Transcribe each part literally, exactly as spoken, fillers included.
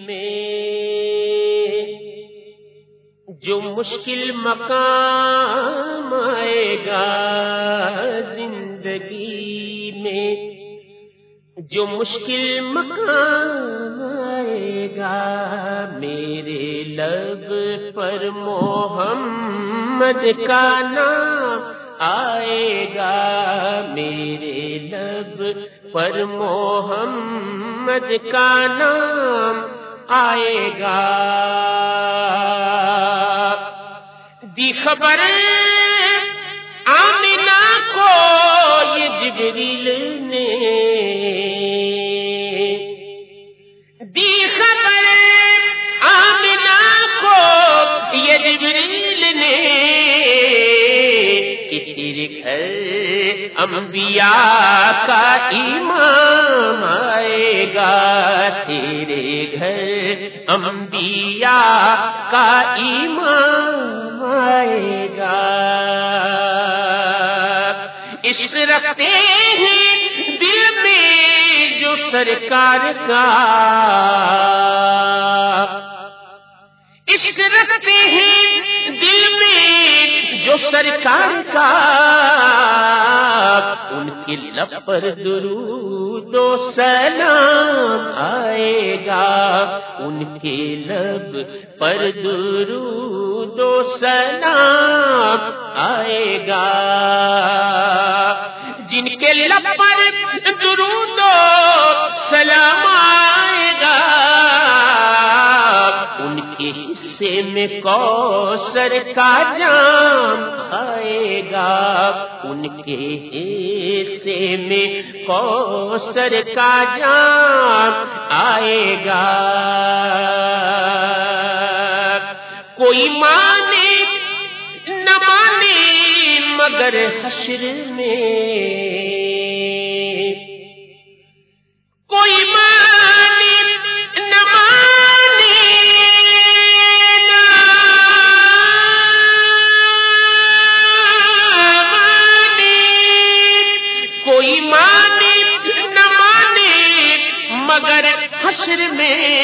میں جو مشکل مقام آئے گا، زندگی میں جو مشکل مقام آئے گا، میرے لب پر محمد کا نام آئے گا، میرے لب پر محمد کا نام آئے گا۔ دی خبر آمنہ کو یہ جبریل نے، دی خبر آمنہ کو یہ جبریل نے کہ تیرے گھر انبیاء کا امام آئے گا، تیرے گھر انبیاء کا امام آئے گا۔ عشق رکھتے ہیں دل میں جو سرکار کا، عشق رکھتے ہیں دل میں جو سرکار کا، ان کے لب پر درود و سلام آئے گا، ان کے لب پر درود و سلام آئے گا۔ جن کے لب پر درود و سلام آئے گا، ان کے حصے میں کوثر کا جام آئے گا، ان کے حصے میں کوثر کا جام آئے گا۔ کوئی مانے نہ مانے مگر حشر میں، کوئی مانے نہ مانے کوئی مانے نہ مانے مگر حشر میں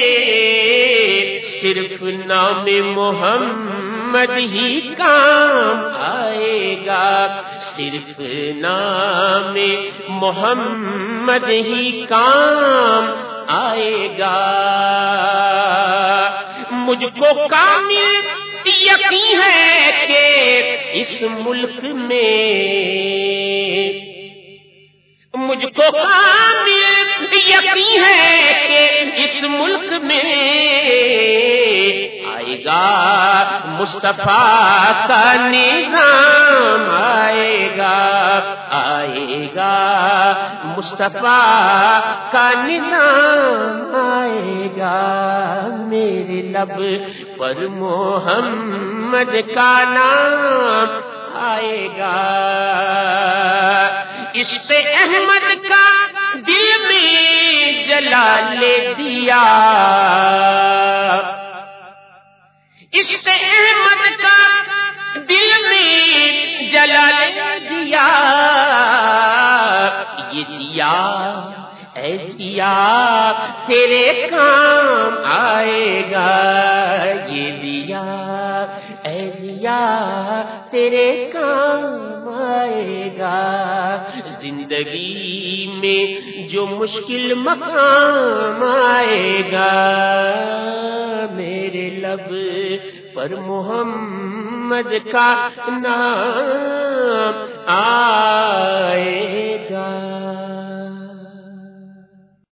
صرف نام محمد ہی کام آئے گا، صرف نام محمد ہی کام آئے گا۔ مجھ کو کامل یقین ہے کہ اس ملک میں، مجھ کو کامل یقین ہے کہ اس ملک میں آئے گا مصطفیٰ کا نظام، آئے گا آئے گا مصطفیٰ کا نظام آئے گا، میرے لب پر محمد کا نام آئے گا۔ عشق احمد کا دل میں جلال دیا، عشق احمد کا دل میں جلال دیا، یہ دیا اے دیا تیرے کام آئے گا، یہ دیا اے دیا تیرے کام آئے گا۔ زندگی میں جو مشکل مقام آئے گا، میرے لب پر محمد کا نام آئے